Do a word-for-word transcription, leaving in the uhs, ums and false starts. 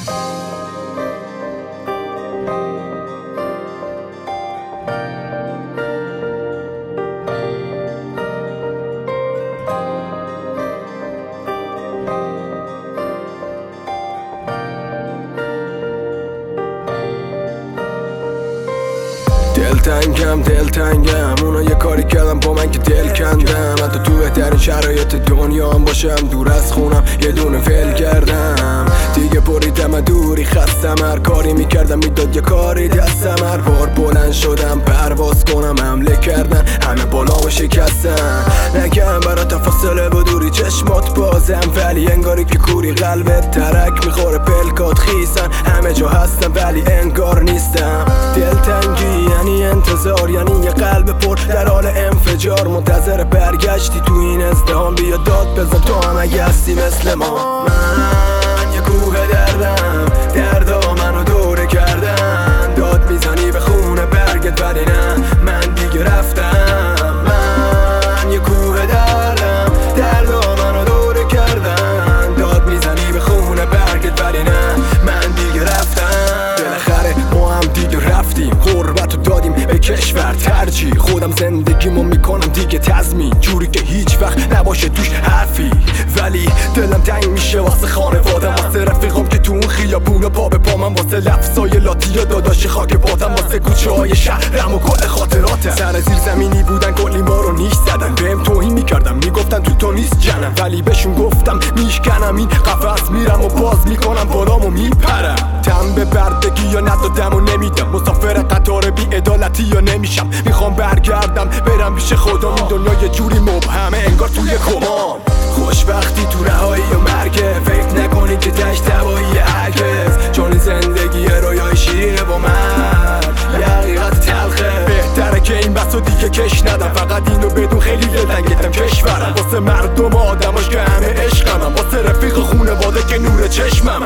دلتنگم دلتنگم اونا یه کاری کردم با من که دل کندم. حتی تو بهترین شرایط دنیا هم باشم دور از خونم یه دونه فیل کردم. دیگه بریدم دوری خستم، هر کاری میکردم میداد یه کاری دستم. هر بار بلند شدم پرواز کنم حمله کردن همه بالا و شکستن. نگم برا تفاصله و دوری چشمات بازم، ولی انگاری که کوری قلبت ترک میخوره پلکات خیسن. همه جا هستم ولی انگار نیستم. دلتنگی یعنی انتظار، یعنی یه قلب پر در حال انفجار. منتظر برگشتی تو این ازدهام، بیا داد بزن تو هم اگه هستی مثل ما. من یه کوه دردم، دردا منو دوره کردن. داد میزنی به خونه برگت ولی نه من دیگه رفتم. من یه کوه دردم، دردا منو دوره کردن. داد میزنی به خونه برگت ولی نه من دیگه رفتم. بالاخره ما هم دیگه رفتیم، غربتو دادیم به کشور ترجیح. خودم زندگیمو میکنم دیگه تضمین، جوری که هیچ وقت نباشه توش حرفی. ولی دلم تنگ میشه واسه خانوادم، واسه رفیقام که تو اون خیابونا پا به پا من، واسه لفظای لاتی و داداش خاک پاتم، واسه کوچه های شهرم و کل خاطراتم. سر زیر زمینی بودن کلی ما رو نیش زدن، بهم توهین میکردم میگفتن تو تو نیست جنم. ولی بهشون گفتم میشکنم این قفس، میرم و باز میکنم بالامو میپرم. تم به بردگی یا ندادم و نمیدم، مسافر قطار بی عدالتی یا نمیشم. میخوام برگردم برم پیش خودم، این دنیا یه جوری مبهمه انگار توی کمان. خوشبختی تو رهایی و مرگه، فکر نکنی که تش دوایی هرگز. چون این زندگی رویای شیرینه با من یه حقیقت تلخه. بهتره که این بسو دیگه کش ندم، فقط اینو بدون خیلی دلتنگتم کشورم. واسه مردم و آدماش که همه عشقمم، واسه رفیق خونواده که نور چشمم.